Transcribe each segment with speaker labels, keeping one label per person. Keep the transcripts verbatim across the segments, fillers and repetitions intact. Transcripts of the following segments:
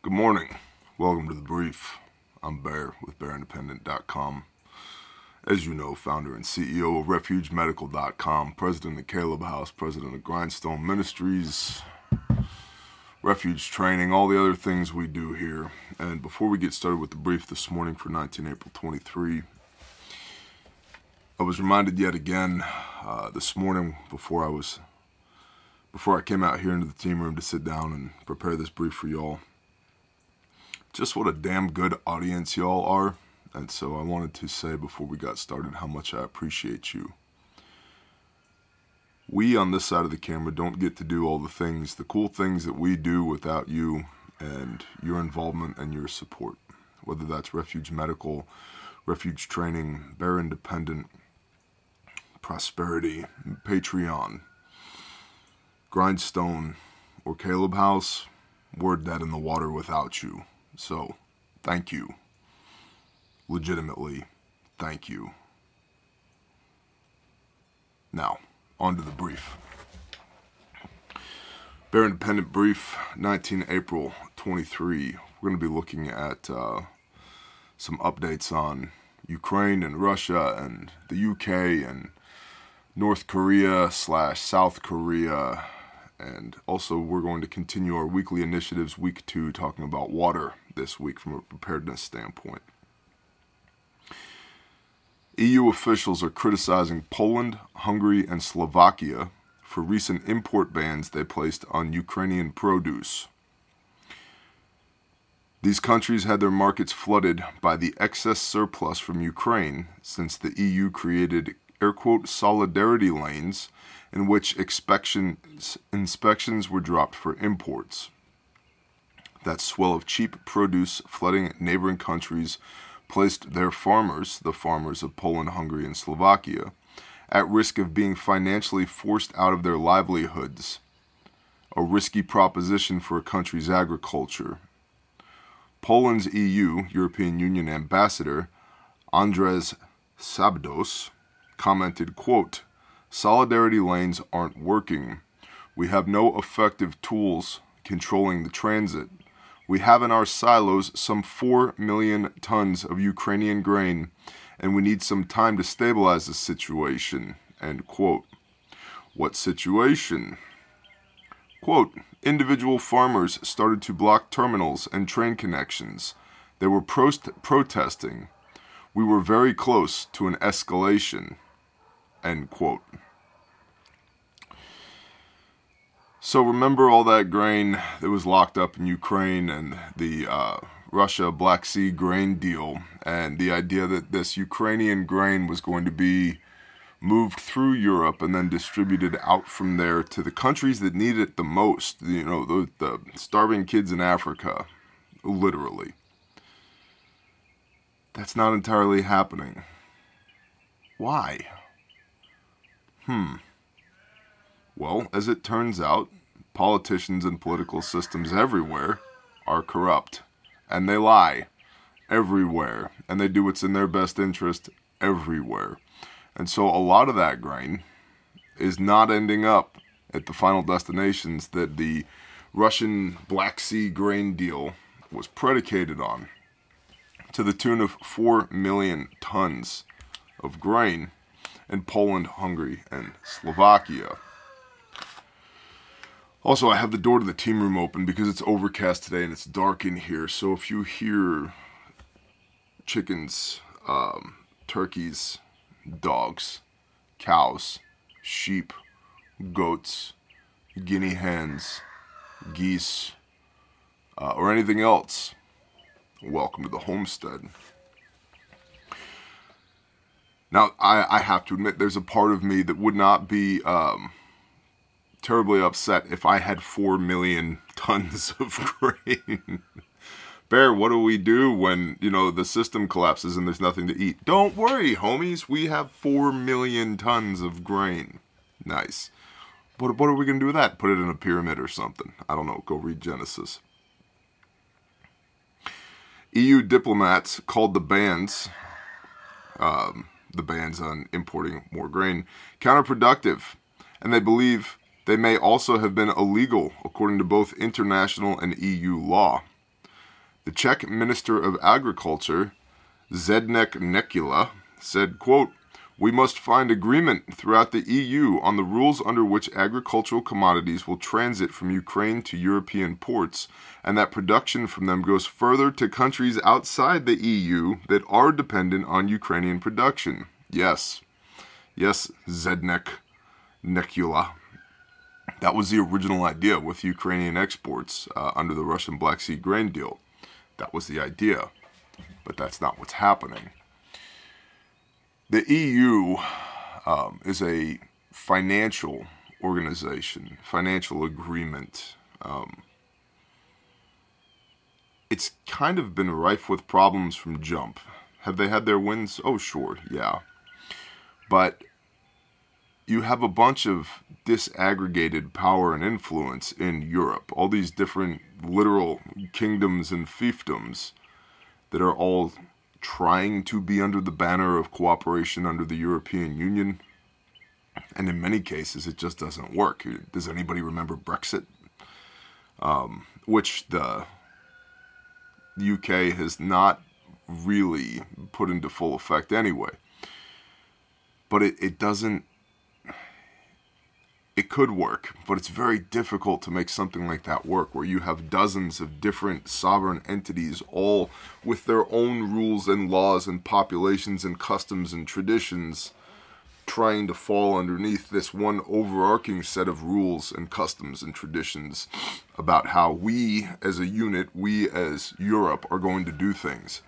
Speaker 1: Good morning. Welcome to The Brief. I'm Bear with Bear Independent dot com. As you know, founder and C E O of Refuge Medical dot com, president of Caleb House, president of Grindstone Ministries, Refuge Training, all the other things we do here. And before we get started with The Brief this morning for nineteenth April twenty-three, I was reminded yet again uh, this morning before I was before I came out here into the team room to sit down and prepare this brief for y'all, just what a damn good audience y'all are. And so I wanted to say before we got started how much I appreciate you. We on this side of the camera don't get to do all the things, the cool things that we do without you and your involvement and your support. Whether that's Refuge Medical, Refuge Training, Bear Independent, Prosperity, Patreon, Grindstone, or Caleb House, we're dead in the water without you. So, thank you. Legitimately, thank you. Now, on to the brief. Bear Independent Brief, nineteenth April twenty-three. We're going to be looking at uh, some updates on Ukraine and Russia and the U K and North Korea slash South Korea. And also we're going to continue our weekly initiatives, week two, talking about water this week from a preparedness standpoint. E U officials are criticizing Poland, Hungary, and Slovakia for recent import bans they placed on Ukrainian produce. These countries had their markets flooded by the excess surplus from Ukraine since the E U created air quote solidarity lanes in which inspections, inspections were dropped for imports. That swell of cheap produce flooding neighboring countries placed their farmers, the farmers of Poland, Hungary, and Slovakia, at risk of being financially forced out of their livelihoods, a risky proposition for a country's agriculture. Poland's E U, European Union ambassador, Andrzej Sabdos, commented, quote, "Solidarity lanes aren't working. We have no effective tools controlling the transit. We have in our silos some four million tons of Ukrainian grain, and we need some time to stabilize the situation." End quote. What situation? Quote, "Individual farmers started to block terminals and train connections. They were prost- protesting. We were very close to an escalation." End quote. So remember all that grain that was locked up in Ukraine and the uh, Russia-Black Sea grain deal, and the idea that this Ukrainian grain was going to be moved through Europe and then distributed out from there to the countries that need it the most, you know, the, the starving kids in Africa, literally. That's not entirely happening. Why? Hmm. Well, as it turns out, politicians and political systems everywhere are corrupt. And they lie everywhere. And they do what's in their best interest everywhere. And so a lot of that grain is not ending up at the final destinations that the Russian Black Sea grain deal was predicated on, to the tune of four million tons of grain in Poland, Hungary, and Slovakia. Also, I have the door to the team room open because it's overcast today and it's dark in here. So if you hear chickens, um, turkeys, dogs, cows, sheep, goats, guinea hens, geese, uh, or anything else, welcome to the homestead. Now, I, I have to admit, there's a part of me that would not be um, terribly upset if I had four million tons of grain. Bear, what do we do when, you know, the system collapses and there's nothing to eat? Don't worry, homies. We have four million tons of grain. Nice. What, what are we going to do with that? Put it in a pyramid or something. I don't know. Go read Genesis. E U diplomats called the bans... Um, the bans on importing more grain counterproductive, and they believe they may also have been illegal according to both international and E U law. The Czech Minister of Agriculture, Zdeněk Nekula, said, quote, "We must find agreement throughout the E U on the rules under which agricultural commodities will transit from Ukraine to European ports, and that production from them goes further to countries outside the E U that are dependent on Ukrainian production." Yes. Yes, Zdeněk Nekula. That was the original idea with Ukrainian exports uh, under the Russian Black Sea grain deal. That was the idea. But that's not what's happening. The E U um, is a financial organization, financial agreement. Um, it's kind of been rife with problems from jump. Have they had their wins? Oh, sure, yeah. But you have a bunch of disaggregated power and influence in Europe. All these different literal kingdoms and fiefdoms that are all trying to be under the banner of cooperation under the European Union. And in many cases, it just doesn't work. Does anybody remember Brexit? Um, which the U K has not really put into full effect anyway. But it, it doesn't, it could work, but it's very difficult to make something like that work, where you have dozens of different sovereign entities, all with their own rules and laws and populations and customs and traditions, trying to fall underneath this one overarching set of rules and customs and traditions about how we as a unit, we as Europe, are going to do things.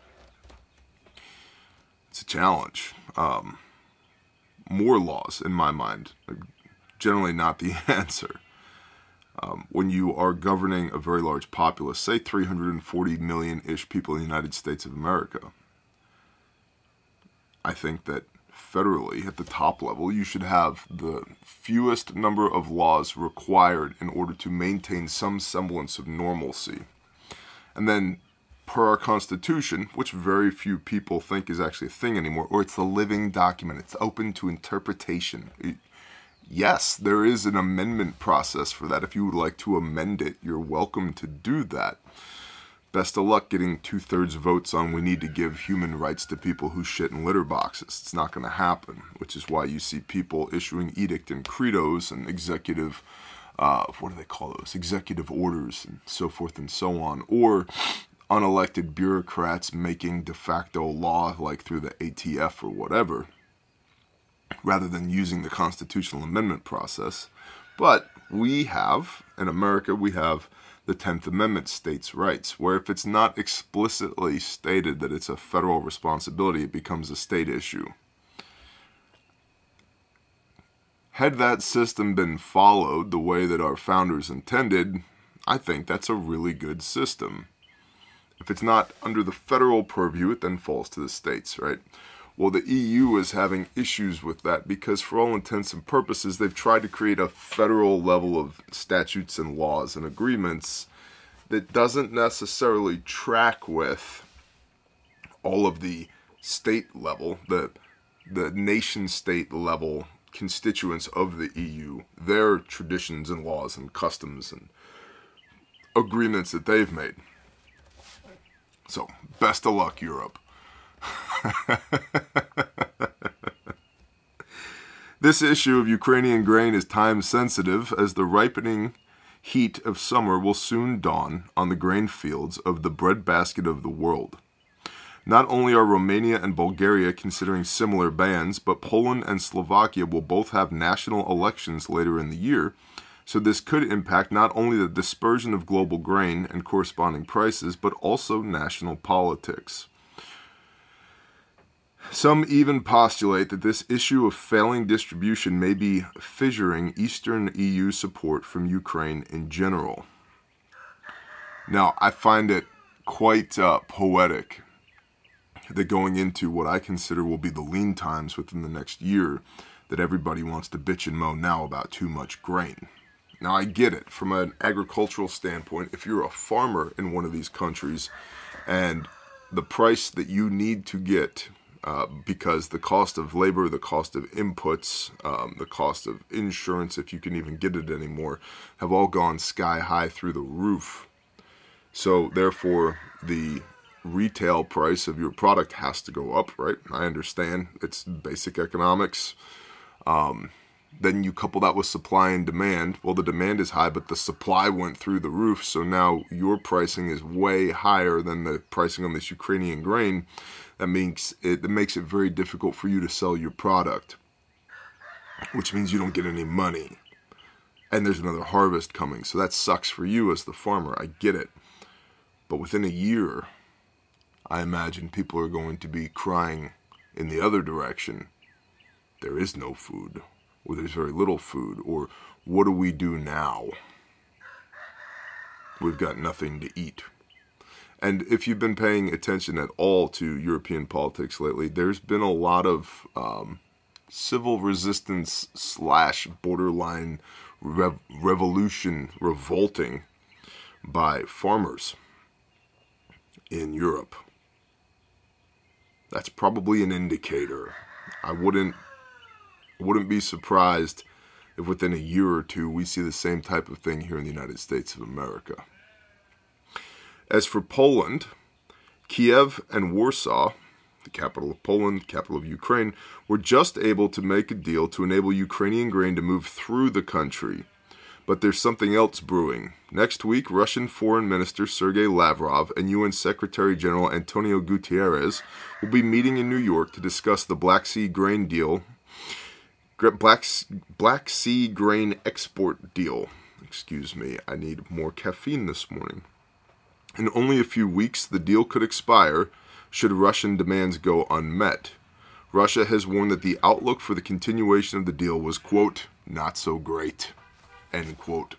Speaker 1: It's a challenge. Um, more laws, in my mind, are generally not the answer. Um, when you are governing a very large populace, say three hundred forty million-ish people in the United States of America, I think that federally, at the top level, you should have the fewest number of laws required in order to maintain some semblance of normalcy. And then, per our Constitution, which very few people think is actually a thing anymore, or it's a living document, it's open to interpretation. It, yes, there is an amendment process for that. If you would like to amend it, you're welcome to do that. Best of luck getting two-thirds votes on we need to give human rights to people who shit in litter boxes. It's not going to happen, which is why you see people issuing edict and credos and executive, uh, what do they call those? Executive orders and so forth and so on. Or unelected bureaucrats making de facto law, like through the A T F or whatever, rather than using the constitutional amendment process. But we have, in America, we have the tenth Amendment, states' rights, where if it's not explicitly stated that it's a federal responsibility, it becomes a state issue. Had that system been followed the way that our founders intended, I think that's a really good system. If it's not under the federal purview, it then falls to the states, right? Well, the E U is having issues with that because, for all intents and purposes, they've tried to create a federal level of statutes and laws and agreements that doesn't necessarily track with all of the state level, the the nation-state level constituents of the E U, their traditions and laws and customs and agreements that they've made. So, best of luck, Europe. This issue of Ukrainian grain is time sensitive, as the ripening heat of summer will soon dawn on the grain fields of the breadbasket of the world. Not only are Romania and Bulgaria considering similar bans, but Poland and Slovakia will both have national elections later in the year, so this could impact not only the dispersion of global grain and corresponding prices, but also national politics. Some even postulate that this issue of failing distribution may be fissuring Eastern E U support from Ukraine in general. Now, I find it quite uh, poetic that going into what I consider will be the lean times within the next year, that everybody wants to bitch and moan now about too much grain. Now, I get it. From an agricultural standpoint, if you're a farmer in one of these countries and the price that you need to get, uh, because the cost of labor, the cost of inputs, um, the cost of insurance, if you can even get it anymore, have all gone sky high through the roof. So, therefore, the retail price of your product has to go up, right? I understand. It's basic economics. Um, then you couple that with supply and demand. Well, the demand is high, but the supply went through the roof. So now your pricing is way higher than the pricing on this Ukrainian grain. That makes it, that makes it very difficult for you to sell your product, which means you don't get any money. And there's another harvest coming. So that sucks for you as the farmer. I get it. But within a year, I imagine people are going to be crying in the other direction. There is no food, or there's very little food, or what do we do now? We've got nothing to eat. And if you've been paying attention at all to European politics lately, there's been a lot of um, civil resistance slash borderline rev- revolution revolting by farmers in Europe. That's probably an indicator. I wouldn't wouldn't be surprised if within a year or two we see the same type of thing here in the United States of America. As for Poland, Kiev and Warsaw, the capital of Poland, capital of Ukraine, were just able to make a deal to enable Ukrainian grain to move through the country. But there's something else brewing. Next week, Russian Foreign Minister Sergei Lavrov and U N Secretary General Antonio Guterres will be meeting in New York to discuss the Black Sea grain deal, Black, Black Sea grain export deal. Excuse me, I need more caffeine this morning. In only a few weeks, the deal could expire should Russian demands go unmet. Russia has warned that the outlook for the continuation of the deal was, quote, not so great, end quote.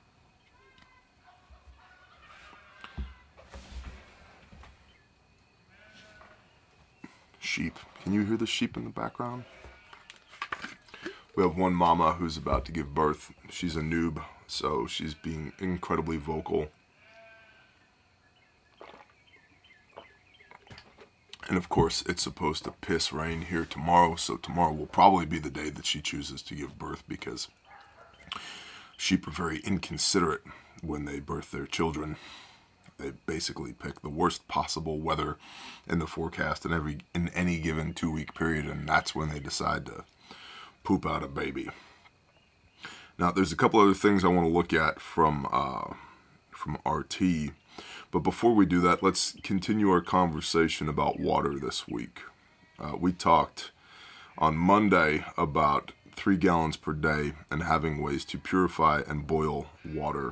Speaker 1: Sheep. Can you hear the sheep in the background? We have one mama who's about to give birth. She's a noob, so she's being incredibly vocal. And of course, it's supposed to piss rain here tomorrow, so tomorrow will probably be the day that she chooses to give birth, because sheep are very inconsiderate when they birth their children. They basically pick the worst possible weather in the forecast in every in any given two-week period, and that's when they decide to poop out a baby. Now, there's a couple other things I want to look at from uh, from R T, but before we do that, let's continue our conversation about water this week. Uh, we talked on Monday about three gallons per day and having ways to purify and boil water.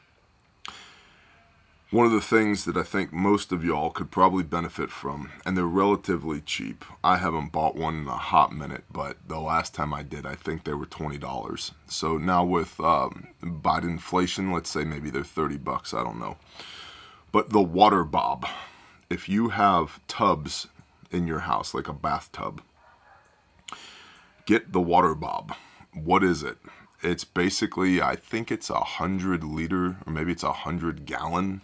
Speaker 1: One of the things that I think most of y'all could probably benefit from, and they're relatively cheap. I haven't bought one in a hot minute, but the last time I did, I think they were twenty dollars. So now with um, Biden inflation, let's say maybe they're thirty bucks, I don't know. But the Water Bob, if you have tubs in your house, like a bathtub, get the Water Bob. What is it? It's basically, I think it's a hundred liter, or maybe it's a hundred gallon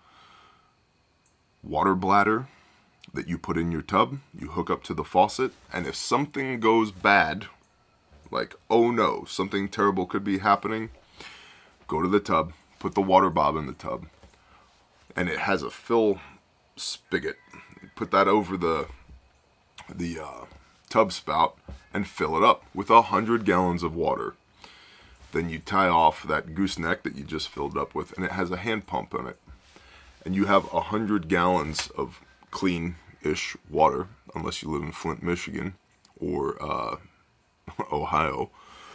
Speaker 1: water bladder that you put in your tub. You hook up to the faucet, and if something goes bad, like, oh no, something terrible could be happening, go to the tub, put the Water Bob in the tub, and it has a fill spigot. Put that over the the uh, tub spout and fill it up with a hundred gallons of water. Then you tie off that gooseneck that you just filled up with, and it has a hand pump in it. And you have a hundred gallons of clean-ish water, unless you live in Flint, Michigan, or uh, Ohio,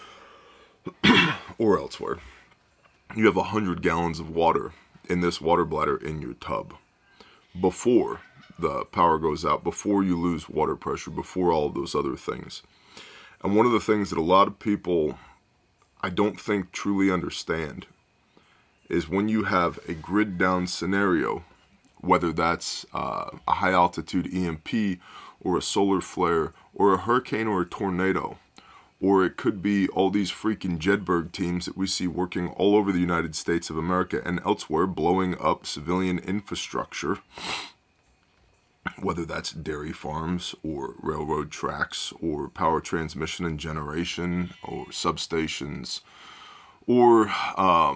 Speaker 1: or elsewhere. You have a hundred gallons of water in this water bladder in your tub before the power goes out, before you lose water pressure, before all of those other things. And one of the things that a lot of people, I don't think, truly understand is when you have a grid down scenario, whether that's uh, a high altitude E M P or a solar flare or a hurricane or a tornado, or it could be all these freaking Jedburgh teams that we see working all over the United States of America and elsewhere, blowing up civilian infrastructure, whether that's dairy farms or railroad tracks or power transmission and generation or substations or um,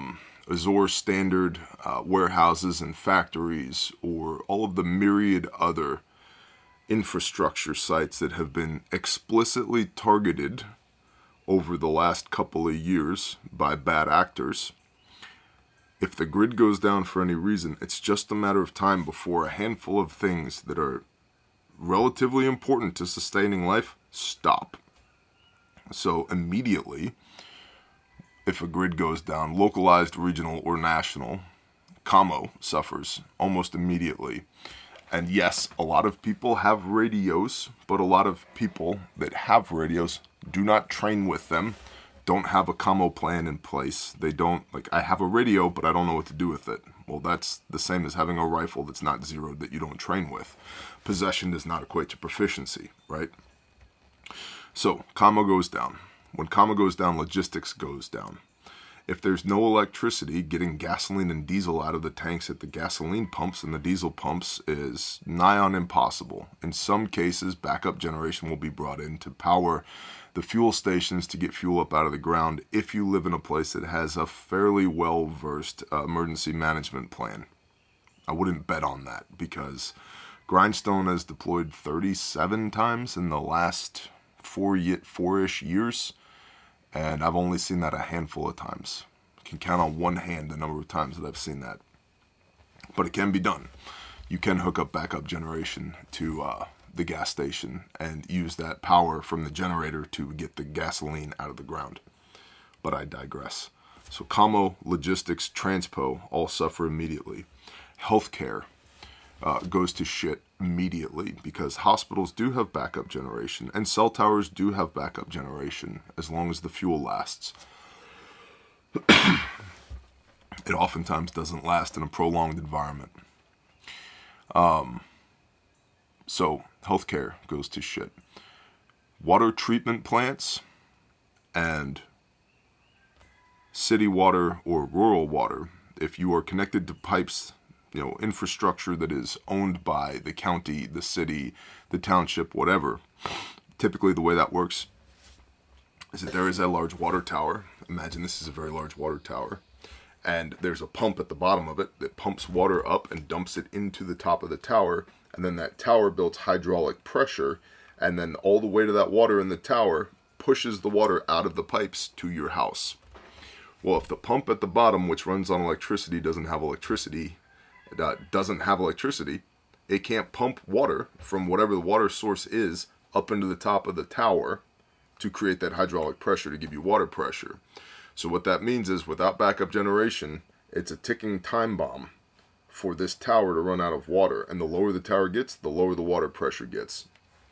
Speaker 1: Azure Standard uh, warehouses and factories, or all of the myriad other infrastructure sites that have been explicitly targeted over the last couple of years by bad actors. If the grid goes down for any reason, it's just a matter of time before a handful of things that are relatively important to sustaining life stop. So immediately, if a grid goes down, localized, regional, or national, commo suffers almost immediately. And yes, a lot of people have radios, but a lot of people that have radios do not train with them, don't have a commo plan in place. They don't, like, I have a radio, but I don't know what to do with it. Well, that's the same as having a rifle that's not zeroed that you don't train with. Possession does not equate to proficiency, right? So, commo goes down. When commo goes down, logistics goes down. If there's no electricity, getting gasoline and diesel out of the tanks at the gasoline pumps and the diesel pumps is nigh on impossible. In some cases, backup generation will be brought in to power the fuel stations to get fuel up out of the ground if you live in a place that has a fairly well-versed uh, emergency management plan. I wouldn't bet on that because Grindstone has deployed thirty-seven times in the last four, four-ish years. And I've only seen that a handful of times. I can count on one hand the number of times that I've seen that. But it can be done. You can hook up backup generation to uh, the gas station and use that power from the generator to get the gasoline out of the ground. But I digress. So commo, logistics, transpo all suffer immediately. Healthcare uh, goes to shit immediately because hospitals do have backup generation and cell towers do have backup generation as long as the fuel lasts. It oftentimes doesn't last in a prolonged environment. Um, so healthcare goes to shit. Water treatment plants and city water or rural water, if you are connected to pipes, you know, infrastructure that is owned by the county, the city, the township, whatever. Typically the way that works is that there is a large water tower. Imagine this is a very large water tower. And there's a pump at the bottom of it that pumps water up and dumps it into the top of the tower. And then that tower builds hydraulic pressure. And then all the weight of that water in the tower pushes the water out of the pipes to your house. Well, if the pump at the bottom, which runs on electricity, doesn't have electricity, Uh, doesn't have electricity, it can't pump water from whatever the water source is up into the top of the tower to create that hydraulic pressure to give you water pressure. So what that means is without backup generation, it's a ticking time bomb for this tower to run out of water. And the lower the tower gets, the lower the water pressure gets.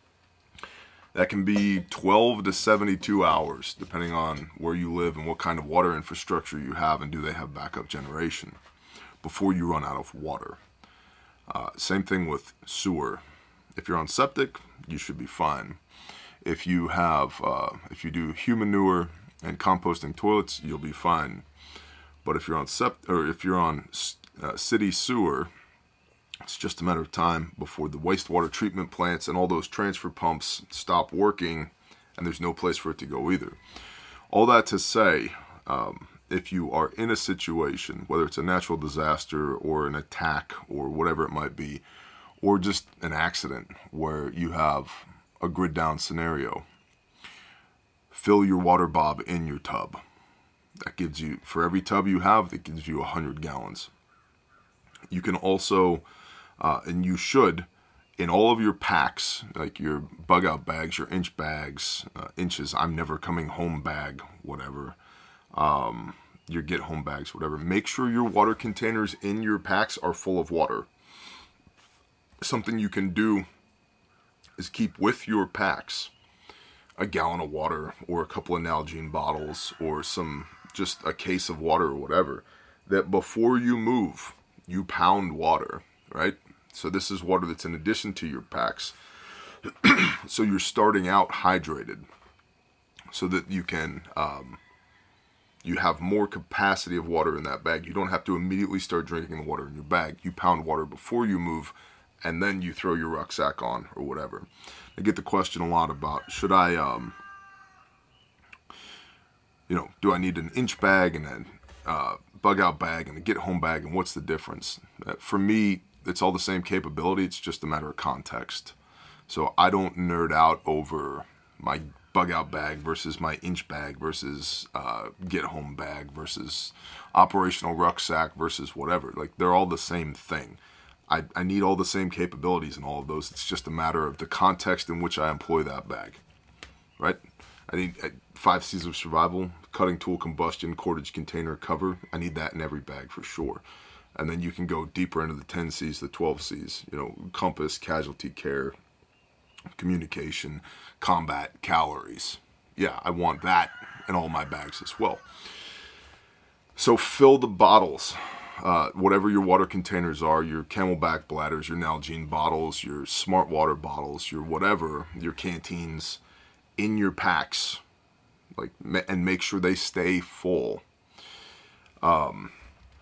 Speaker 1: That can be twelve to seventy-two hours, depending on where you live and what kind of water infrastructure you have and do they have backup generation, before you run out of water. Uh, same thing with sewer. If you're on septic, you should be fine. If you have, uh, if you do humanure and composting toilets, you'll be fine. But if you're on sept, or if you're on uh, city sewer, it's just a matter of time before the wastewater treatment plants and all those transfer pumps stop working, and there's no place for it to go either. All that to say, um, if you are in a situation, whether it's a natural disaster or an attack or whatever it might be, or just an accident where you have a grid down scenario, fill your water bob in your tub. That gives you, for every tub you have, that gives you one hundred gallons. You can also, uh, and you should, in all of your packs, like your bug out bags, your inch bags, uh, inches, I'm never coming home bag, whatever, um, your get home bags, whatever, make sure your water containers in your packs are full of water. Something you can do is keep with your packs a gallon of water or a couple of Nalgene bottles or some, just a case of water or whatever, that before you move, you pound water, right? So this is water that's in addition to your packs. So you're starting out hydrated so that you can, um, you have more capacity of water in that bag. You don't have to immediately start drinking the water in your bag. You pound water before you move, and then you throw your rucksack on or whatever. I get the question a lot about, should I, um, you know, do I need an inch bag and a uh, bug out bag and a get home bag, and what's the difference? Uh, for me, it's all the same capability. It's just a matter of context. So I don't nerd out over my bug out bag versus my inch bag versus uh, get home bag versus operational rucksack versus whatever. Like, they're all the same thing. I, I need all the same capabilities in all of those. It's just a matter of the context in which I employ that bag, right? I need uh, five C's of survival, cutting tool, combustion, cordage, container, cover. I need that in every bag for sure. And then you can go deeper into the ten C's, the twelve C's, you know, compass, casualty care, communication, combat, calories. Yeah, I want that in all my bags as well. So fill the bottles. Uh, whatever your water containers are, your Camelback bladders, your Nalgene bottles, your Smart Water bottles, your whatever, your canteens, in your packs, like, and make sure they stay full. Um,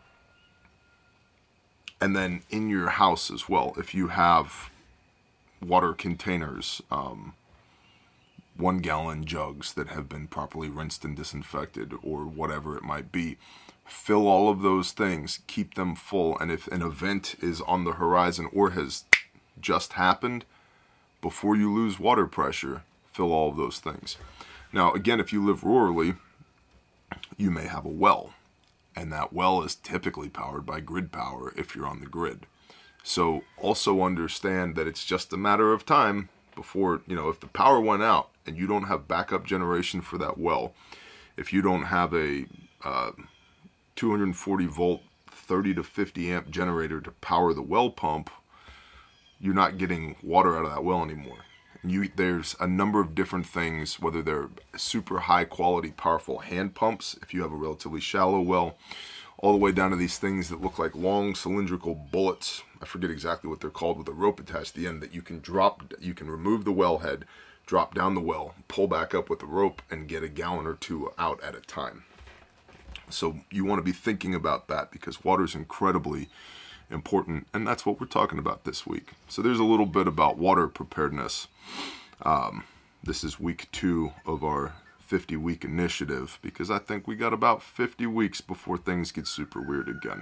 Speaker 1: and then in your house as well, if you have water containers, um, one gallon jugs that have been properly rinsed and disinfected, or whatever it might be, fill all of those things, keep them full. And if an event is on the horizon or has just happened, before you lose water pressure, fill all of those things. Now, again, if you live rurally, you may have a well, and that well is typically powered by grid power if you're on the grid. So also understand that it's just a matter of time before, you know, if the power went out and you don't have backup generation for that well, if you don't have a uh, two hundred forty volt, thirty to fifty amp generator to power the well pump, you're not getting water out of that well anymore. You, there's a number of different things, whether they're super high quality, powerful hand pumps, if you have a relatively shallow well, all the way down to these things that look like long cylindrical bullets. I forget exactly what they're called, with a rope attached to the end that you can drop, you can remove the well head, drop down the well, pull back up with the rope, and get a gallon or two out at a time. So you want to be thinking about that, because water is incredibly important, and that's what we're talking about this week. So there's a little bit about water preparedness. Um, this is week two of our fifty week initiative, because I think we got about fifty weeks before things get super weird again.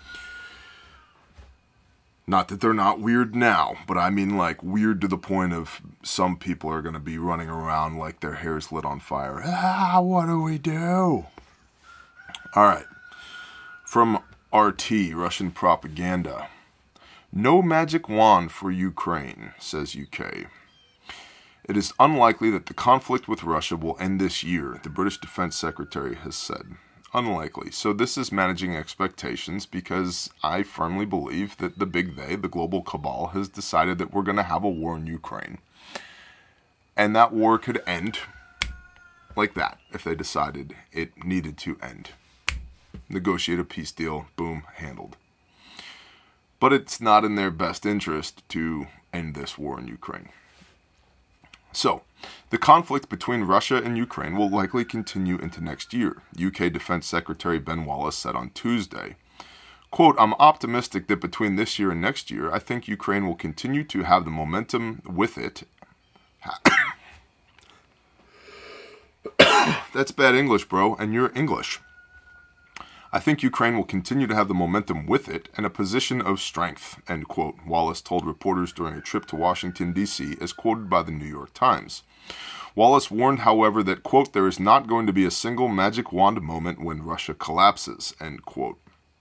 Speaker 1: Not that they're not weird now, but I mean like weird to the point of some people are going to be running around like their hair's lit on fire. Ah, what do we do? All right. From R T, Russian propaganda. No magic wand for Ukraine, says U K. It is unlikely that the conflict with Russia will end this year, the British Defense Secretary has said. Unlikely. So this is managing expectations, because I firmly believe that the big they, the global cabal, has decided that we're going to have a war in Ukraine. And that war could end like that if they decided it needed to end. Negotiate a peace deal, boom, handled. But it's not in their best interest to end this war in Ukraine. So, the conflict between Russia and Ukraine will likely continue into next year, U K Defense Secretary Ben Wallace said on Tuesday. Quote, I'm optimistic that between this year and next year, I think Ukraine will continue to have the momentum with it. That's bad English, bro, and you're English. I think Ukraine will continue to have the momentum with it and a position of strength, end quote, Wallace told reporters during a trip to Washington, D C, as quoted by the New York Times. Wallace warned, however, that, quote, there is not going to be a single magic wand moment when Russia collapses, end quote.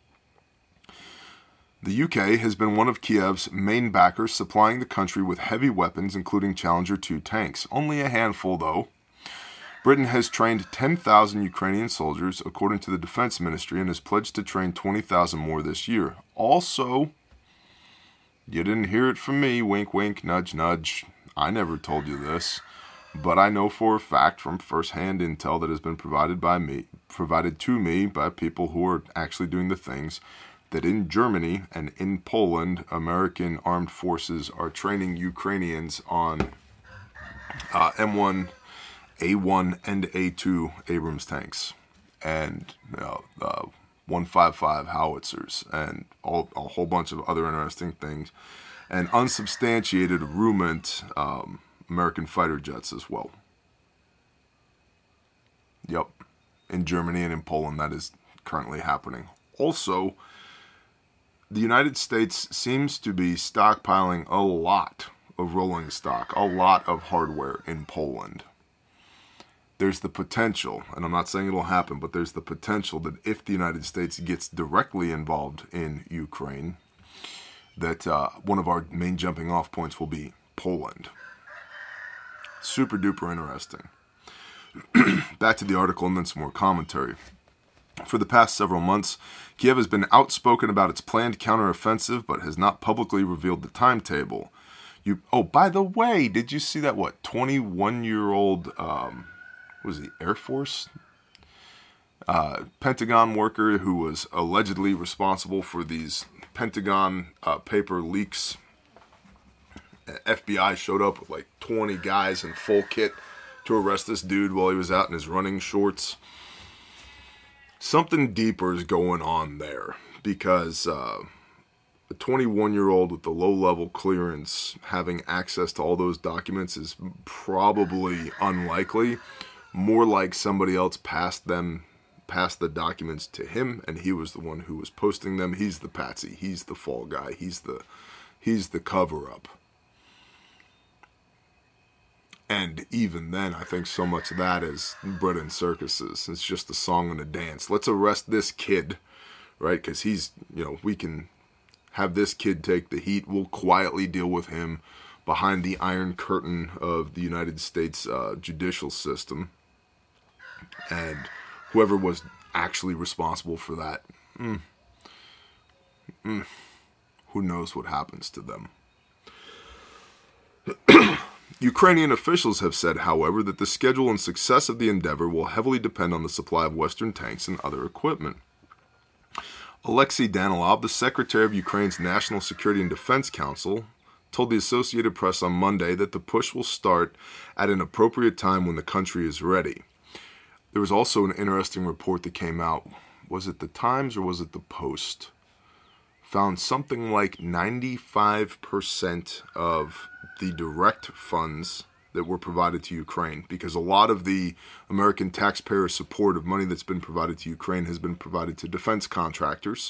Speaker 1: The U K has been one of Kiev's main backers, supplying the country with heavy weapons, including Challenger two tanks. Only a handful, though. Britain has trained ten thousand Ukrainian soldiers, according to the Defense Ministry, and has pledged to train twenty thousand more this year. Also, you didn't hear it from me, wink, wink, nudge, nudge. I never told you this, but I know for a fact from first-hand intel that has been provided by me, provided to me by people who are actually doing the things, that in Germany and in Poland, American armed forces are training Ukrainians on uh, M one, A one, and A two Abrams tanks, and you know, uh, one fifty-five howitzers, and all, a whole bunch of other interesting things, and unsubstantiated rumored um, American fighter jets as well. Yep, in Germany and in Poland, that is currently happening. Also, the United States seems to be stockpiling a lot of rolling stock, a lot of hardware in Poland. There's the potential, and I'm not saying it'll happen, but there's the potential that if the United States gets directly involved in Ukraine, that uh, one of our main jumping off points will be Poland. Super duper interesting. Back to the article and then some more commentary. For the past several months, Kiev has been outspoken about its planned counteroffensive, but has not publicly revealed the timetable. You, oh, by the way, did you see that, what, twenty-one-year-old, um, was he, Air Force? Uh, Pentagon worker who was allegedly responsible for these Pentagon uh, paper leaks. F B I showed up with like twenty guys in full kit to arrest this dude while he was out in his running shorts. Something deeper is going on there, because uh, a twenty-one-year-old with the low-level clearance having access to all those documents is probably unlikely. More like somebody else passed them, passed the documents to him, and he was the one who was posting them. He's the patsy. He's the fall guy. He's the, he's the cover-up. And even then, I think so much of that is bread and circuses. It's just a song and a dance. Let's arrest this kid, right? Because he's, you know, we can have this kid take the heat. We'll quietly deal with him behind the iron curtain of the United States uh, judicial system. And whoever was actually responsible for that, mm, mm, who knows what happens to them. Ukrainian officials have said, however, that the schedule and success of the endeavor will heavily depend on the supply of Western tanks and other equipment. Alexei Danilov, the secretary of Ukraine's National Security and Defense Council, told the Associated Press on Monday that the push will start at an appropriate time when the country is ready. There was also an interesting report that came out. Was it the Times or was it the Post? Found something like ninety-five percent of the direct funds that were provided to Ukraine, because a lot of the American taxpayer support of money that's been provided to Ukraine has been provided to defense contractors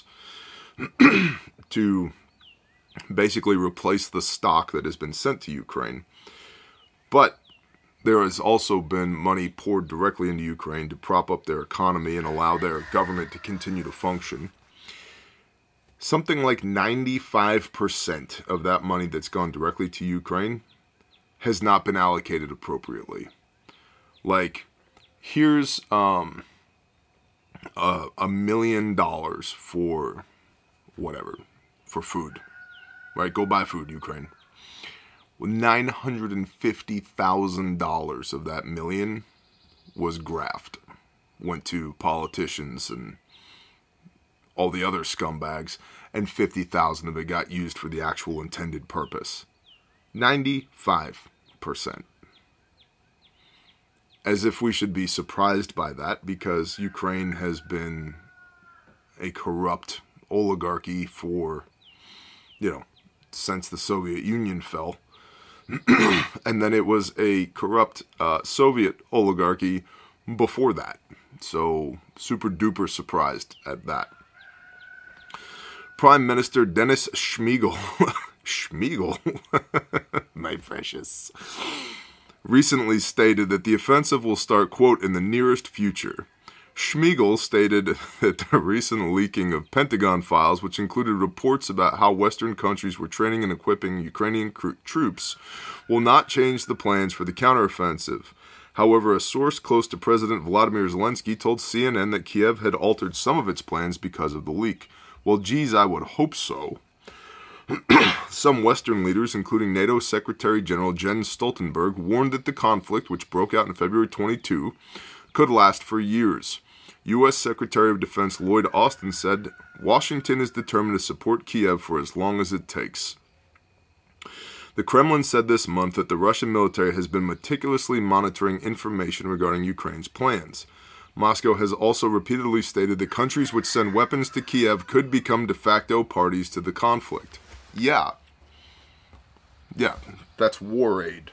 Speaker 1: to basically replace the stock that has been sent to Ukraine. But there has also been money poured directly into Ukraine to prop up their economy and allow their government to continue to function. Something like ninety-five percent of that money that's gone directly to Ukraine has not been allocated appropriately. Like, here's um, a, a million dollars for whatever, for food, right? Go buy food, Ukraine. Well, nine hundred fifty thousand dollars of that million was graft, went to politicians and all the other scumbags, and fifty thousand of it got used for the actual intended purpose. ninety-five percent. As if we should be surprised by that, because Ukraine has been a corrupt oligarchy for, you know, since the Soviet Union fell. And then it was a corrupt uh, Soviet oligarchy before that. So, super duper surprised at that. Prime Minister Denis Shmyhal, Shmyhal, my precious, recently stated that the offensive will start, quote, in the nearest future. Shmyhal stated that the recent leaking of Pentagon files, which included reports about how Western countries were training and equipping Ukrainian cr- troops, will not change the plans for the counteroffensive. However, a source close to President Volodymyr Zelensky told C N N that Kiev had altered some of its plans because of the leak. Well, geez, I would hope so. Some Western leaders, including NATO Secretary General Jens Stoltenberg, warned that the conflict, which broke out in February twenty-second, could last for years. U S Secretary of Defense Lloyd Austin said, Washington is determined to support Kiev for as long as it takes. The Kremlin said this month that the Russian military has been meticulously monitoring information regarding Ukraine's plans. Moscow has also repeatedly stated that countries which send weapons to Kiev could become de facto parties to the conflict. Yeah. Yeah, that's war aid.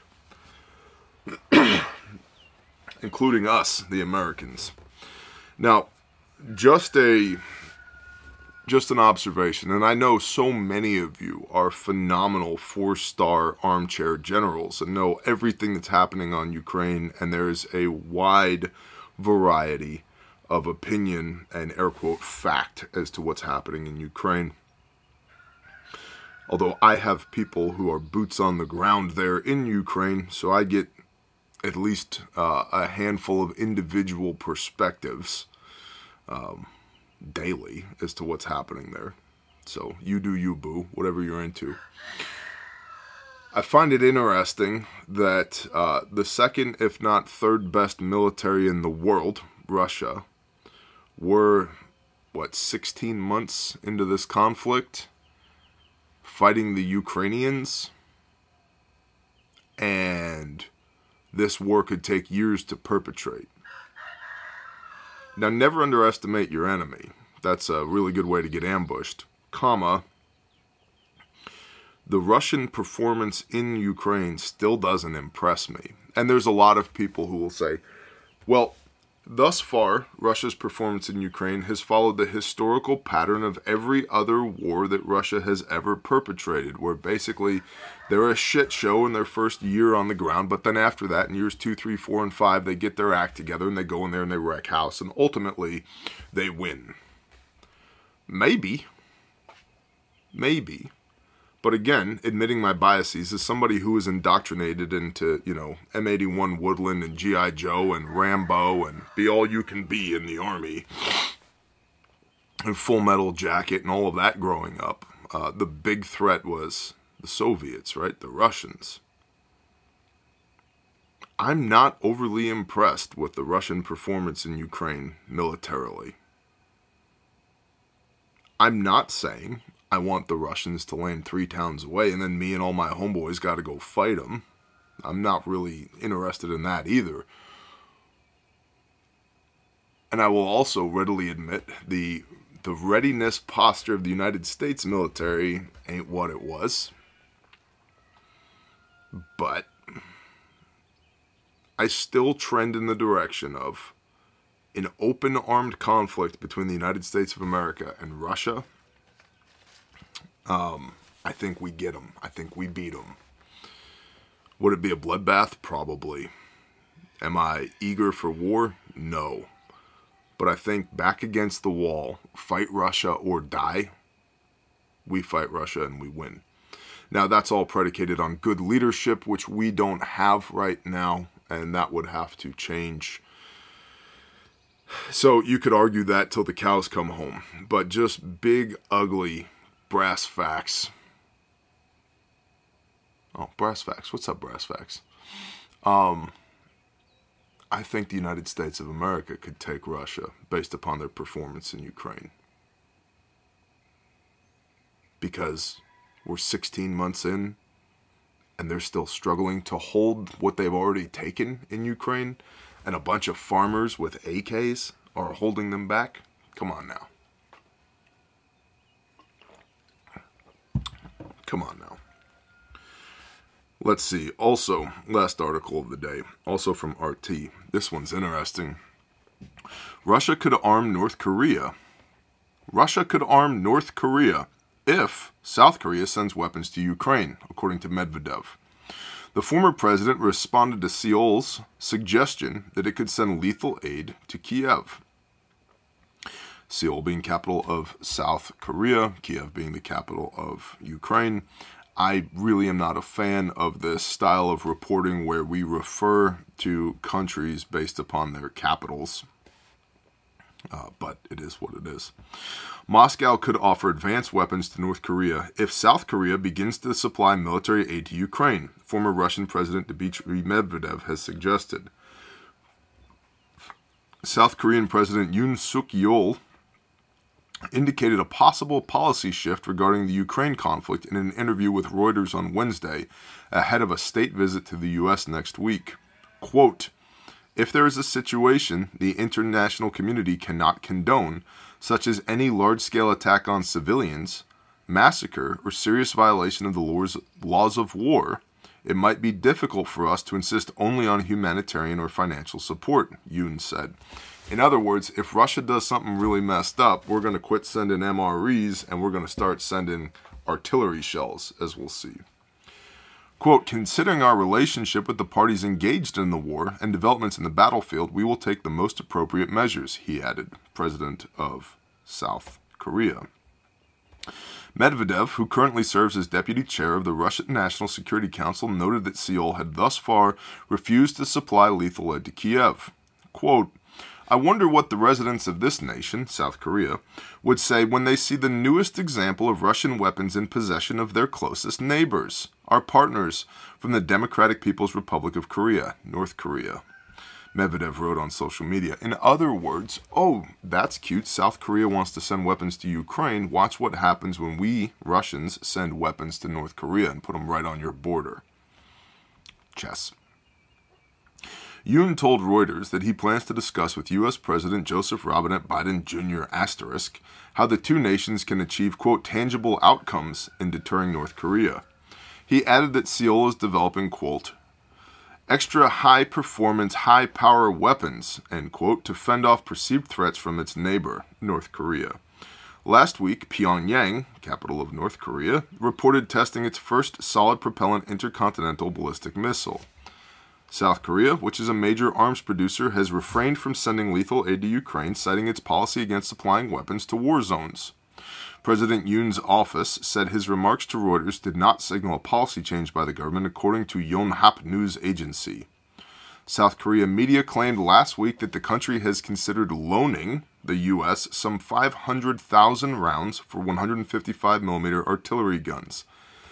Speaker 1: Including us, the Americans. Now, just a just an observation, and I know so many of you are phenomenal four-star armchair generals and know everything that's happening on Ukraine, and there's a wide variety of opinion and air quote fact as to what's happening in Ukraine. Although I have people who are boots on the ground there in Ukraine, so I get at least uh, a handful of individual perspectives um, daily as to what's happening there. So you do you, boo, whatever you're into. I find it interesting that uh, the second, if not third best military in the world, Russia, we're, what, sixteen months into this conflict, fighting the Ukrainians, and this war could take years to perpetrate. Now, never underestimate your enemy. That's a really good way to get ambushed, comma, the Russian performance in Ukraine still doesn't impress me. And there's a lot of people who will say, well, thus far, Russia's performance in Ukraine has followed the historical pattern of every other war that Russia has ever perpetrated, where basically they're a shit show in their first year on the ground, but then after that, in years two, three, four, and five, they get their act together and they go in there and they wreck house, and ultimately they win. Maybe. Maybe. But again, admitting my biases as somebody who is indoctrinated into, you know, M eighty-one Woodland and G I Joe and Rambo and Be All You Can Be in the Army and Full Metal Jacket and all of that growing up, uh, the big threat was the Soviets, right? The Russians. I'm not overly impressed with the Russian performance in Ukraine militarily. I'm not saying I want the Russians to land three towns away and then me and all my homeboys got to go fight them. I'm not really interested in that either. And I will also readily admit the the readiness posture of the United States military ain't what it was. But I still trend in the direction of an open armed conflict between the United States of America and Russia. Um, I think we get them. I think we beat them. Would it be a bloodbath? Probably. Am I eager for war? No. But I think back against the wall, fight Russia or die, we fight Russia and we win. Now, that's all predicated on good leadership, which we don't have right now, and that would have to change. So you could argue that till the cows come home. But just big, ugly brass facts. Oh, brass facts. What's up, brass facts? Um, I think the United States of America could take Russia based upon their performance in Ukraine. Because we're sixteen months in, and they're still struggling to hold what they've already taken in Ukraine, and a bunch of farmers with A Ks are holding them back. Come on now. Come on now. Let's see. Also, last article of the day, also from R T. This one's interesting. Russia could arm North Korea. Russia could arm North Korea if South Korea sends weapons to Ukraine, according to Medvedev. The former president responded to Seoul's suggestion that it could send lethal aid to Kiev. Seoul being capital of South Korea, Kiev being the capital of Ukraine. I really am not a fan of this style of reporting where we refer to countries based upon their capitals. Uh, but it is what it is. Moscow could offer advanced weapons to North Korea if South Korea begins to supply military aid to Ukraine, former Russian President Dmitry Medvedev has suggested. South Korean President Yoon Suk-yeol indicated a possible policy shift regarding the Ukraine conflict in an interview with Reuters on Wednesday ahead of a state visit to the U S next week. Quote, "If there is a situation the international community cannot condone, such as any large-scale attack on civilians, massacre, or serious violation of the laws, laws of war, it might be difficult for us to insist only on humanitarian or financial support," Yoon said. In other words, if Russia does something really messed up, we're going to quit sending M R Es and we're going to start sending artillery shells, as we'll see. Quote, considering our relationship with the parties engaged in the war and developments in the battlefield, we will take the most appropriate measures, he added, president of South Korea. Medvedev, who currently serves as deputy chair of the Russian National Security Council, noted that Seoul had thus far refused to supply lethal aid to Kiev. Quote, I wonder what the residents of this nation, South Korea, would say when they see the newest example of Russian weapons in possession of their closest neighbors, our partners from the Democratic People's Republic of Korea, North Korea. Medvedev wrote on social media. In other words, oh, that's cute. South Korea wants to send weapons to Ukraine. Watch what happens when we, Russians, send weapons to North Korea and put them right on your border. Chess. Yoon told Reuters that he plans to discuss with U S President Joseph Robinette Biden Junior asterisk how the two nations can achieve, quote, tangible outcomes in deterring North Korea. He added that Seoul is developing, quote, extra high-performance, high-power weapons, end quote, to fend off perceived threats from its neighbor, North Korea. Last week, Pyongyang, capital of North Korea, reported testing its first solid-propellant intercontinental ballistic missile. South Korea, which is a major arms producer, has refrained from sending lethal aid to Ukraine, citing its policy against supplying weapons to war zones. President Yoon's office said his remarks to Reuters did not signal a policy change by the government, according to Yonhap news agency. South Korea media claimed last week that the country has considered loaning the U S some five hundred thousand rounds for one fifty-five millimeter artillery guns.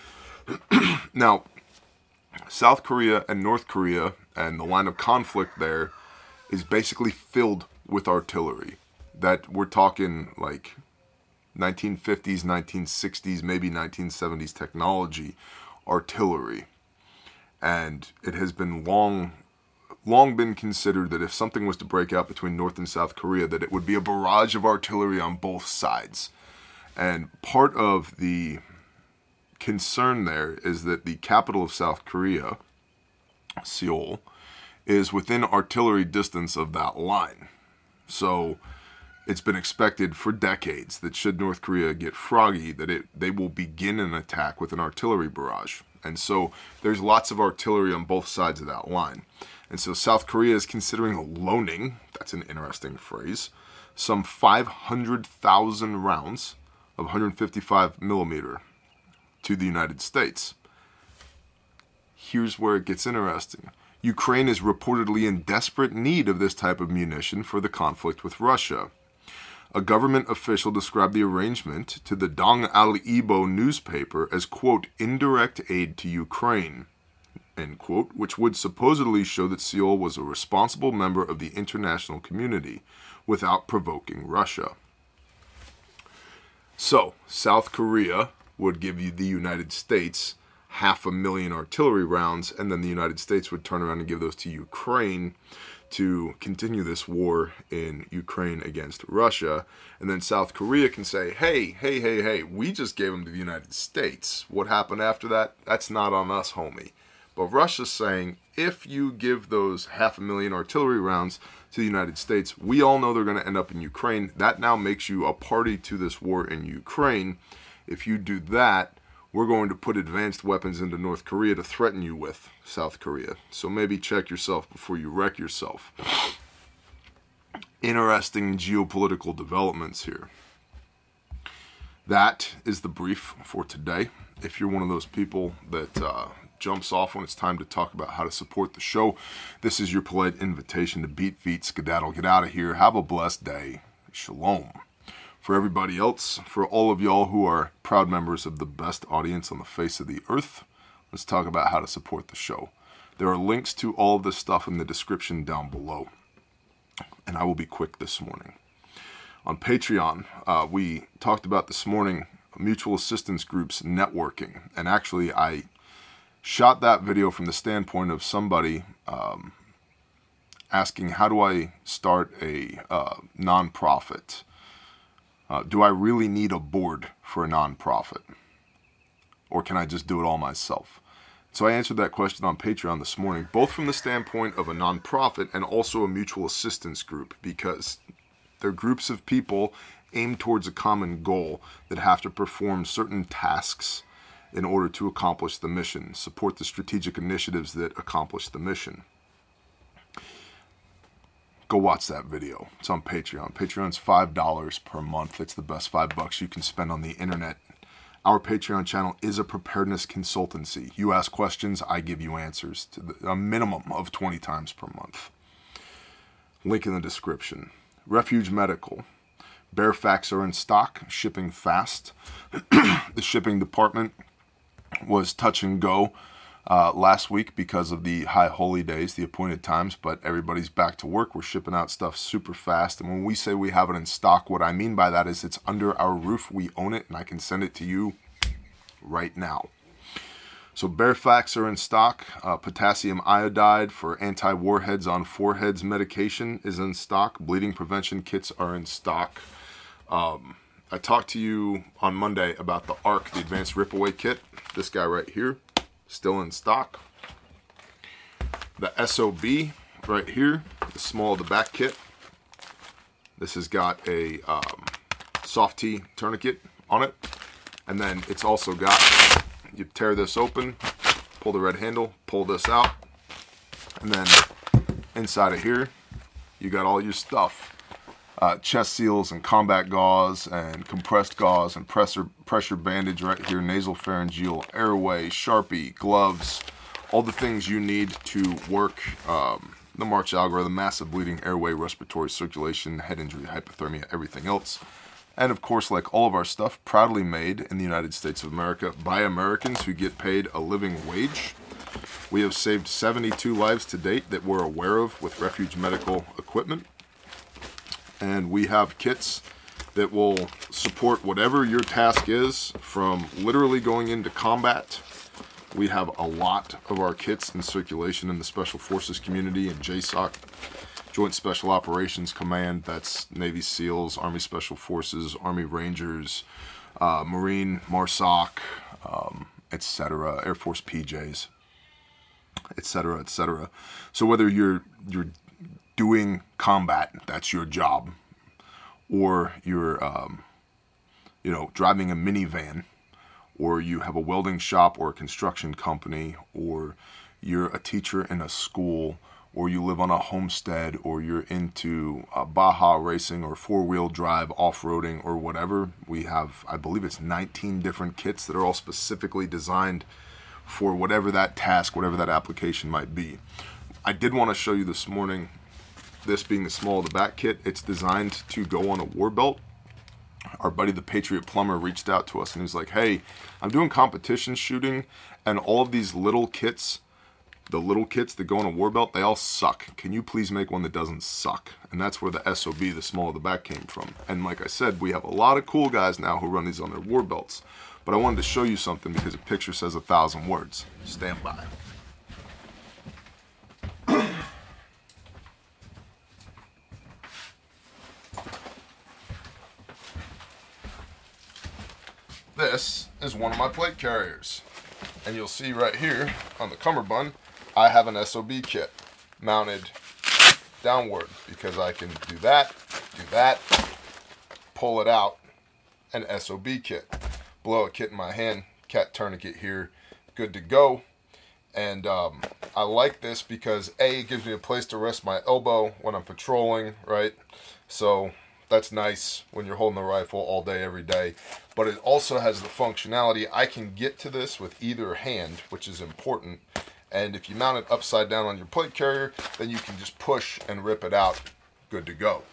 Speaker 1: Now, South Korea and North Korea and the line of conflict there is basically filled with artillery. That we're talking like nineteen fifties, nineteen sixties, maybe nineteen seventies technology artillery. And it has been long, long been considered that if something was to break out between North and South Korea, that it would be a barrage of artillery on both sides. And part of the concern there is that the capital of South Korea, Seoul, is within artillery distance of that line. So it's been expected for decades that should North Korea get froggy, that it they will begin an attack with an artillery barrage. And so there's lots of artillery on both sides of that line. And so South Korea is considering loaning, that's an interesting phrase, some five hundred thousand rounds of one fifty-five millimeter to the United States. Here's where it gets interesting. Ukraine is reportedly in desperate need of this type of munition for the conflict with Russia. A government official described the arrangement to the Dong Al-Ibo newspaper as, quote, indirect aid to Ukraine, end quote, which would supposedly show that Seoul was a responsible member of the international community without provoking Russia. So, South Korea would give you the United States half a million artillery rounds, and then the United States would turn around and give those to Ukraine to continue this war in Ukraine against Russia. And then South Korea can say, hey, hey, hey, hey, we just gave them to the United States. What happened after that? That's not on us, homie. But Russia's saying, if you give those half a million artillery rounds to the United States, we all know they're going to end up in Ukraine. That now makes you a party to this war in Ukraine. If you do that, we're going to put advanced weapons into North Korea to threaten you with, South Korea. So maybe check yourself before you wreck yourself. Interesting geopolitical developments here. That is the brief for today. If you're one of those people that uh, jumps off when it's time to talk about how to support the show, this is your polite invitation to beat feet, skedaddle, get out of here. Have a blessed day. Shalom. For everybody else, for all of y'all who are proud members of the best audience on the face of the earth, let's talk about how to support the show. There are links to all of this stuff in the description down below. And I will be quick this morning. On Patreon, uh, we talked about this morning mutual assistance groups networking. And actually, I shot that video from the standpoint of somebody um, asking, how do I start a uh, nonprofit? Uh, do I really need a board for a nonprofit? Or can I just do it all myself? So I answered that question on Patreon this morning, both from the standpoint of a nonprofit and also a mutual assistance group, because they're groups of people aimed towards a common goal that have to perform certain tasks in order to accomplish the mission, support the strategic initiatives that accomplish the mission. Go watch that video. It's on Patreon. Patreon's five dollars per month. It's the best five bucks you can spend on the internet. Our Patreon channel is a preparedness consultancy. You ask questions, I give you answers to the, a minimum of twenty times per month. Link in the description. Refuge Medical. Bearfax are in stock, shipping fast. The shipping department was touch and go uh, last week because of the high holy days, the appointed times, but everybody's back to work. We're shipping out stuff super fast. And when we say we have it in stock, what I mean by that is it's under our roof. We own it, and I can send it to you right now. So Bearfax are in stock. Uh, potassium iodide for anti-warheads on foreheads medication is in stock. Bleeding prevention kits are in stock. Um, I talked to you on Monday about the A R C, the Advanced Rip-Away Kit. This guy right here, still in stock. The S O B right here, the small of the back kit. This has got a um, soft T tourniquet on it. And then it's also got, you tear this open, pull the red handle, pull this out. And then inside of here, you got all your stuff. Uh, chest seals and combat gauze and compressed gauze and pressure pressure bandage right here, nasal pharyngeal, airway, Sharpie, gloves, all the things you need to work um, the March algorithm, massive bleeding, airway, respiratory, circulation, head injury, hypothermia, everything else. And of course, like all of our stuff, proudly made in the United States of America by Americans who get paid a living wage. We have saved seventy-two lives to date that we're aware of with Refuge Medical equipment. And we have kits that will support whatever your task is, from literally going into combat. We have a lot of our kits in circulation in the Special Forces community and J SOC, Joint Special Operations Command. That's Navy SEALs, Army Special Forces, Army Rangers, uh, Marine, MARSOC, um, et cetera, Air Force P Js, et cetera, et cetera. So whether you're you're doing combat, that's your job, or you're, um, you know, driving a minivan, or you have a welding shop or a construction company, or you're a teacher in a school, or you live on a homestead, or you're into uh, Baja racing or four-wheel drive off-roading or whatever. We have, I believe it's nineteen different kits that are all specifically designed for whatever that task, whatever that application might be. I did want to show you this morning, this being the small of the back kit, it's designed to go on a war belt. Our buddy the Patriot Plumber reached out to us and he was like, hey, I'm doing competition shooting and all of these little kits, the little kits that go on a war belt, they all suck. Can you please make one that doesn't suck? And that's where the S O B, the small of the back, came from. And like I said, we have a lot of cool guys now who run these on their war belts. But I wanted to show you something because a picture says a thousand words. Stand by. This is one of my plate carriers, and you'll see right here on the cummerbund I have an S O B kit mounted downward because I can do that, do that, pull it out, an S O B kit, blow a kit in my hand, cat tourniquet here, good to go. And um, I like this because A, it gives me a place to rest my elbow when I'm patrolling, right? So that's nice when you're holding the rifle all day, every day. But it also has the functionality, I can get to this with either hand, which is important. And if you mount it upside down on your plate carrier, then you can just push and rip it out, good to go.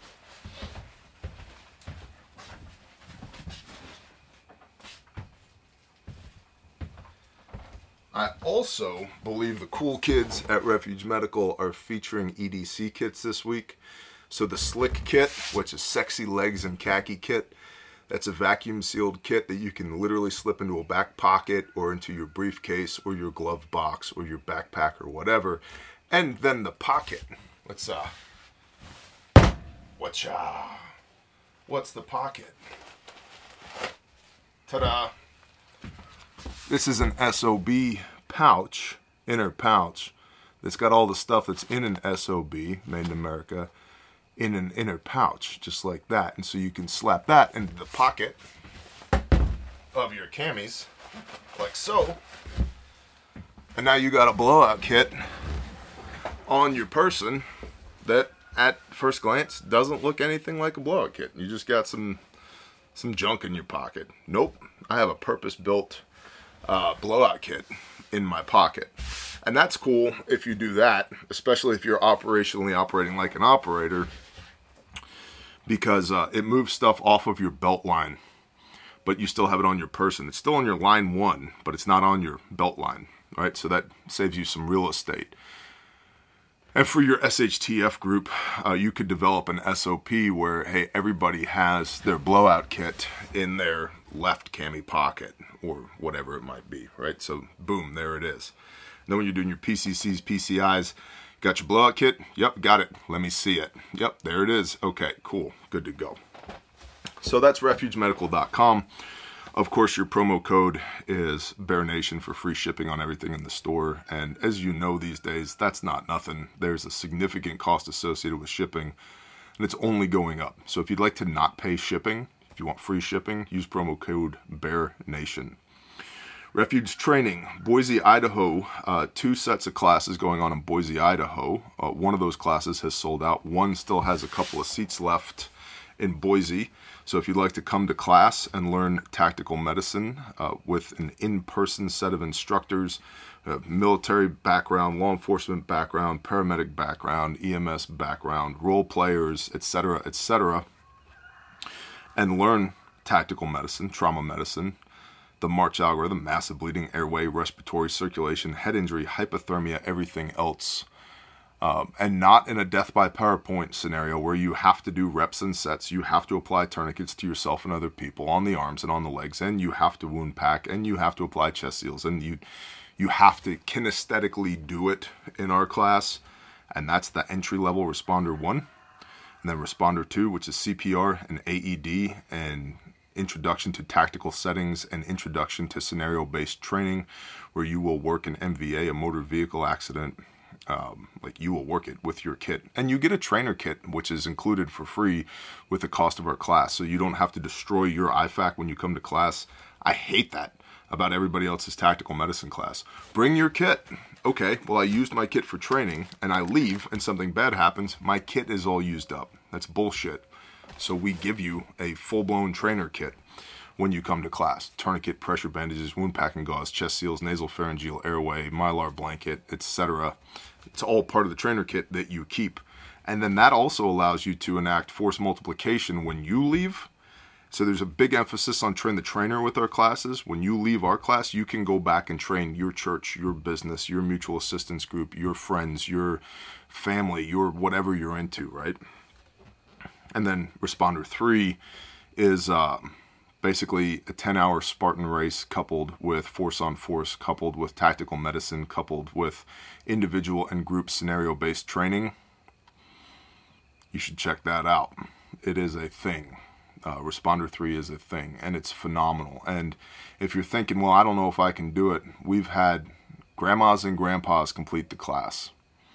Speaker 1: I also believe the cool kids at Refuge Medical are featuring E D C kits this week. So the Slick kit, which is Sexy Legs and Khaki kit, that's a vacuum sealed kit that you can literally slip into a back pocket or into your briefcase or your glove box or your backpack or whatever. And then the pocket. Let's, uh, what's, uh, what's the pocket? Ta-da! This is an S O B pouch, inner pouch, that's got all the stuff that's in an S O B, made in America, in an inner pouch, just like that. And so you can slap that into the pocket of your camis, like so. And now you got a blowout kit on your person that at first glance doesn't look anything like a blowout kit. You just got some some junk in your pocket. Nope, I have a purpose-built uh, blowout kit in my pocket. And that's cool if you do that, especially if you're operationally operating like an operator, because uh, it moves stuff off of your belt line, but you still have it on your person. It's still on your line one, but it's not on your belt line, right? So that saves you some real estate. And for your S H T F group, uh, you could develop an S O P where, hey, everybody has their blowout kit in their left cami pocket or whatever it might be, right? So boom, there it is. And then when you're doing your P C Cs, P C Is, got your blowout kit? Yep, got it. Let me see it. Yep, there it is. Okay, cool. Good to go. So that's refuge medical dot com. Of course, your promo code is Bear Nation for free shipping on everything in the store. And as you know these days, that's not nothing. There's a significant cost associated with shipping, and it's only going up. So if you'd like to not pay shipping, if you want free shipping, use promo code Bear Nation. Refuge Training, Boise, Idaho. Uh, two sets of classes going on in Boise, Idaho. Uh, one of those classes has sold out. One still has a couple of seats left in Boise. So if you'd like to come to class and learn tactical medicine uh, with an in-person set of instructors, uh, military background, law enforcement background, paramedic background, E M S background, role players, et cetera, et cetera, and learn tactical medicine, trauma medicine, the March algorithm, massive bleeding, airway, respiratory, circulation, head injury, hypothermia, everything else. Um, and not in a death by PowerPoint scenario where you have to do reps and sets. You have to apply tourniquets to yourself and other people on the arms and on the legs, and you have to wound pack, and you have to apply chest seals, and you you have to kinesthetically do it in our class. And that's the entry level responder one, and then responder two, which is C P R and A E D and introduction to tactical settings and introduction to scenario based training, where you will work an M V A, a motor vehicle accident. Um, like you will work it with your kit, and you get a trainer kit, which is included for free with the cost of our class. So you don't have to destroy your I FAC when you come to class. I hate that about everybody else's tactical medicine class. Bring your kit. Okay, well, I used my kit for training and I leave and something bad happens. My kit is all used up. That's bullshit. So we give you a full-blown trainer kit when you come to class. Tourniquet, pressure bandages, wound packing gauze, chest seals, nasal pharyngeal airway, mylar blanket, et cetera. It's all part of the trainer kit that you keep. And then that also allows you to enact force multiplication when you leave. So there's a big emphasis on train the trainer with our classes. When you leave our class, you can go back and train your church, your business, your mutual assistance group, your friends, your family, your whatever you're into, right? And then responder three is uh, basically a ten hour Spartan race coupled with force on force, coupled with tactical medicine, coupled with individual and group scenario based training. You should check that out. It is a thing. Uh, responder three is a thing, and it's phenomenal. And if you're thinking, well, I don't know if I can do it, we've had grandmas and grandpas complete the class.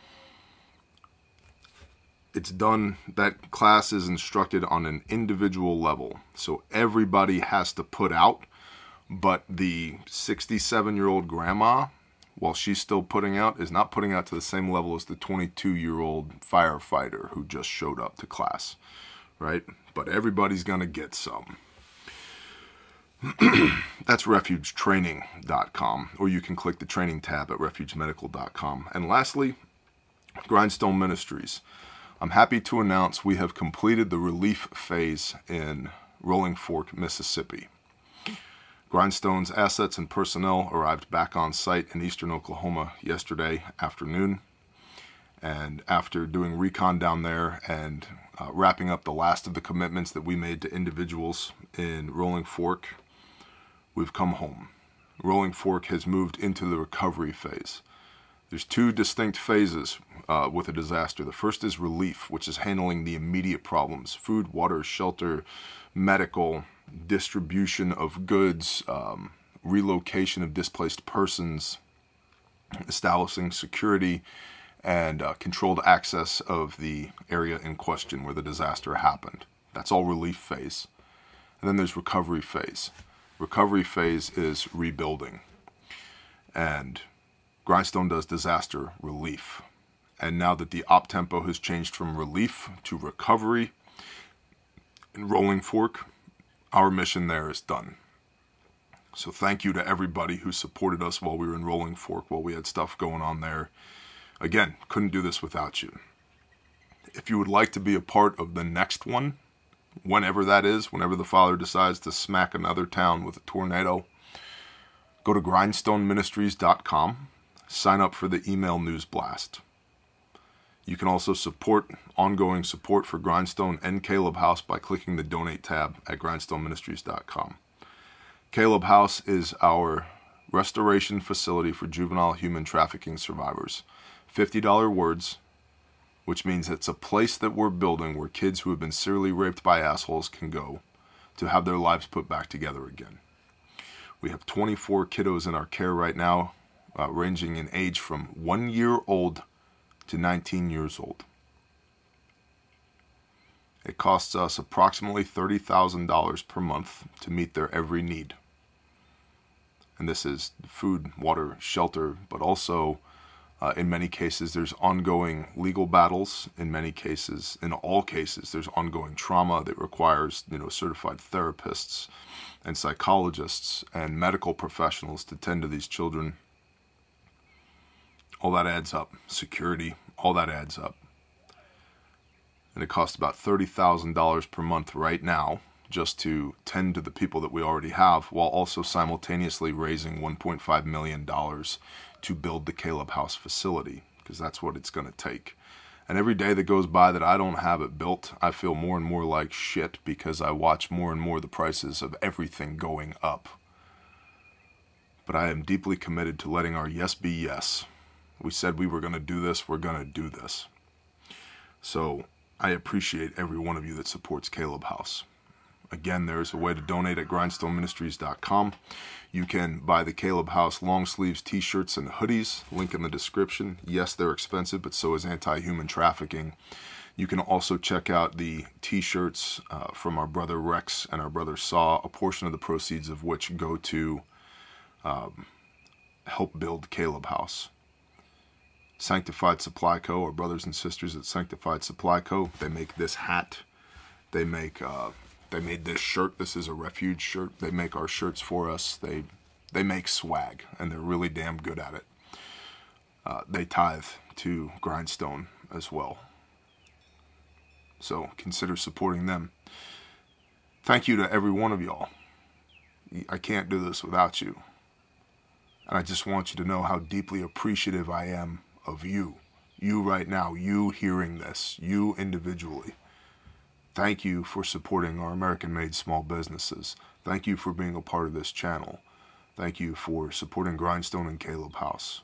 Speaker 1: It's done, that class is instructed on an individual level. So everybody has to put out, but the sixty-seven-year-old grandma, while she's still putting out, is not putting out to the same level as the twenty-two-year-old firefighter who just showed up to class, right? But everybody's going to get some. That's refuge training dot com, or you can click the training tab at refuge medical dot com. And lastly, Grindstone Ministries. I'm happy to announce we have completed the relief phase in Rolling Fork, Mississippi. Grindstone's assets and personnel arrived back on site in eastern Oklahoma yesterday afternoon. And after doing recon down there and uh, wrapping up the last of the commitments that we made to individuals in Rolling Fork, we've come home. Rolling Fork has moved into the recovery phase. There's two distinct phases uh, with a disaster. The first is relief, which is handling the immediate problems: food, water, shelter, medical, distribution of goods, um, relocation of displaced persons, establishing security and uh, controlled access of the area in question where the disaster happened. That's all relief phase. And then there's recovery phase. Recovery phase is rebuilding. And Grindstone does disaster relief. And now that the op tempo has changed from relief to recovery in Rolling Fork, our mission there is done. So thank you to everybody who supported us while we were in Rolling Fork, while we had stuff going on there. Again, couldn't do this without you. If you would like to be a part of the next one, whenever that is, whenever the Father decides to smack another town with a tornado, go to grindstone ministries dot com, sign up for the email news blast. You can also support ongoing support for Grindstone and Caleb House by clicking the donate tab at grindstone ministries dot com. Caleb House is our restoration facility for juvenile human trafficking survivors. fifty dollar words, which means it's a place that we're building where kids who have been serially raped by assholes can go to have their lives put back together again. We have twenty-four kiddos in our care right now, uh, ranging in age from one year old to nineteen years old. It costs us approximately thirty thousand dollars per month to meet their every need. And this is food, water, shelter, but also Uh, in many cases, there's ongoing legal battles. In many cases, in all cases, there's ongoing trauma that requires, you know, certified therapists and psychologists and medical professionals to tend to these children. All that adds up. Security, all that adds up. And it costs about thirty thousand dollars per month right now just to tend to the people that we already have, while also simultaneously raising one point five million dollars to build the Caleb House facility, because that's what it's going to take. And every day that goes by that I don't have it built, I feel more and more like shit, because I watch more and more the prices of everything going up. But I am deeply committed to letting our yes be yes. We said we were going to do this, we're going to do this. So I appreciate every one of you that supports Caleb House. Again, there is a way to donate at grindstone ministries dot com. You can buy the Caleb House long sleeves t-shirts and hoodies, link in the description. Yes, they're expensive, but so is anti-human trafficking. You can also check out the t-shirts uh, from our brother Rex and our brother Saw, a portion of the proceeds of which go to um, help build Caleb House. Sanctified Supply Co., our brothers and sisters at Sanctified Supply Co., they make this hat. They make... Uh, They made this shirt. This is a refuge shirt. They make our shirts for us. They they make swag, and they're really damn good at it. Uh, they tithe to Grindstone as well. So consider supporting them. Thank you to every one of y'all. I can't do this without you. And I just want you to know how deeply appreciative I am of you. You right now, you hearing this, you individually. Thank you for supporting our American-made small businesses. Thank you for being a part of this channel. Thank you for supporting Grindstone and Caleb House.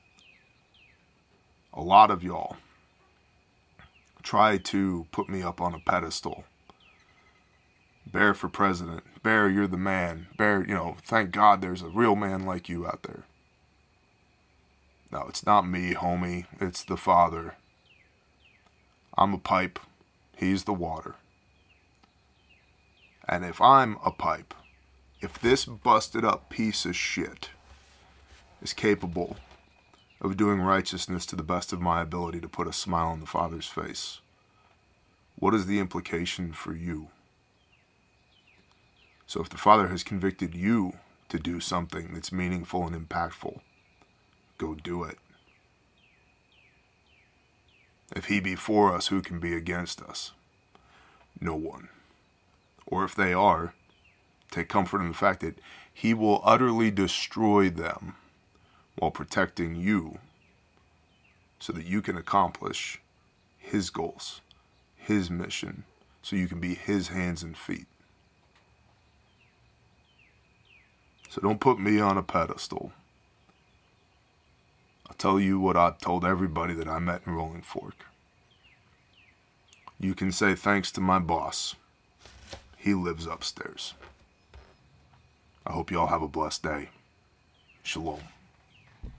Speaker 1: A lot of y'all try to put me up on a pedestal. Bear for president. Bear, you're the man. Bear, you know, thank God there's a real man like you out there. No, it's not me, homie. It's the Father. I'm a pipe. He's the water. And if I'm a pipe, if this busted up piece of shit is capable of doing righteousness to the best of my ability to put a smile on the Father's face, what is the implication for you? So if the Father has convicted you to do something that's meaningful and impactful, go do it. If he be for us, who can be against us? No one. Or if they are, take comfort in the fact that he will utterly destroy them while protecting you so that you can accomplish his goals, his mission, so you can be his hands and feet. So don't put me on a pedestal. I'll tell you what I've told everybody that I met in Rolling Fork. You can say thanks to my boss. He lives upstairs. I hope you all have a blessed day. Shalom.